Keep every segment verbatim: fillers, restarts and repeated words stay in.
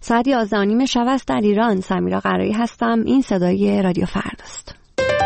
ساعت یازده و نیم شب است در ایران. سمیرا قرایی هستم. این صدای رادیو فرداست.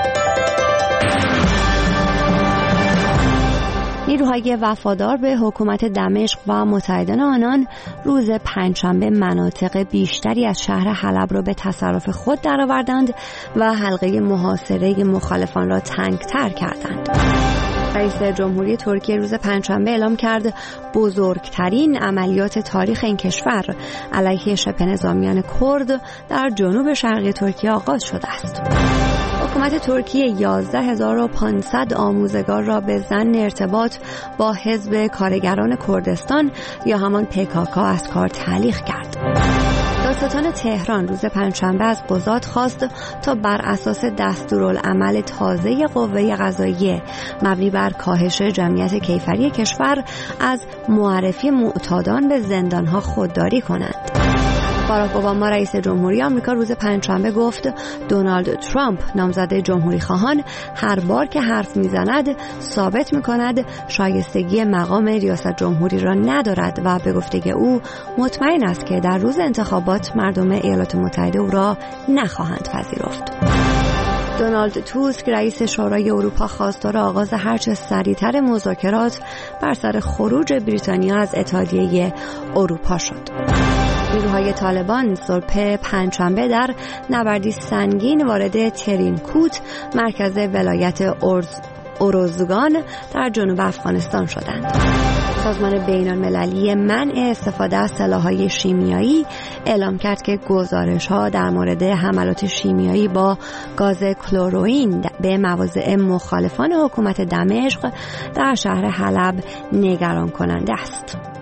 نیروهای وفادار به حکومت دمشق و متحدان آنان روز پنجشنبه مناطق بیشتری از شهر حلب را به تصرف خود درآوردند و حلقه محاصره مخالفان را تنگ‌تر کردند. رئیس جمهوری ترکیه روز پنجشنبه اعلام کرد بزرگترین عملیات تاریخ این کشور علیه شبه نظامیان کرد در جنوب شرقی ترکیه آغاز شده است. حکومت ترکیه یازده هزار و پانصد آموزگار را به ضمن ارتباط با حزب کارگران کردستان یا همان پی کی کی از کار تعلیق کرد. دادستان تهران روز پنجشنبه از قضات خواست تا بر اساس دستورالعمل تازه قوه قضاییه مبنی بر کاهش جمعیت کیفری کشور از معرفی معتادان به زندانها خودداری کنند. باراک اوباما رئیس جمهوری آمریکا روز پنجشنبه گفت دونالد ترامپ نامزد جمهوری خواهان هر بار که حرف میزند ثابت میکند شایستگی مقام ریاست جمهوری را ندارد و به گفته او مطمئن است که در روز انتخابات مردم ایالات متحده او را نخواهند پذیرفت. دونالد توسک رئیس شورای اروپا خواستار آغاز هرچه سریعتر مذاکرات بر سر خروج بریتانیا از اتحادیه اروپا شد. نیروهای طالبان صبح پنجشنبه در نبردی سنگین وارد ترینکوت مرکز ولایت اوروزگان در جنوب افغانستان شدند. سازمان بین‌المللی منع استفاده از سلاح‌های شیمیایی اعلام کرد که گزارش‌ها در مورد حملات شیمیایی با گاز کلروئین به مواضع مخالفان حکومت دمشق در شهر حلب نگران کننده است.